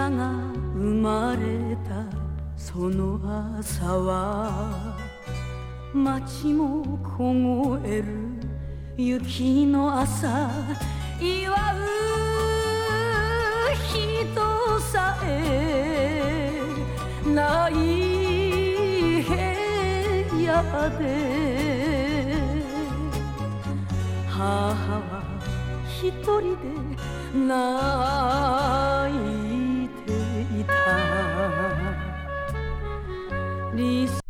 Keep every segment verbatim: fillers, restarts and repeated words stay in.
なが生まれたその朝は街も凍える雪の朝祝う人さえない部屋で母は一人で泣いていた理想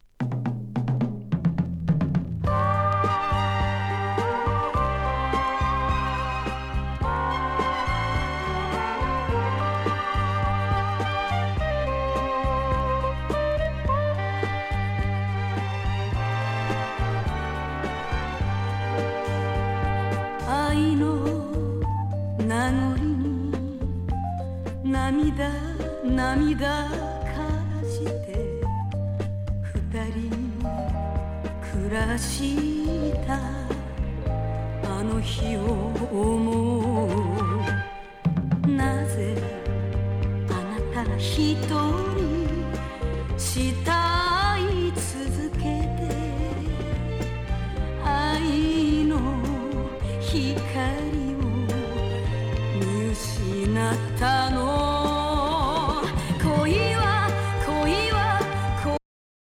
愛の名残に涙涙からして二人暮らしたあの日を思うなぜあなた一人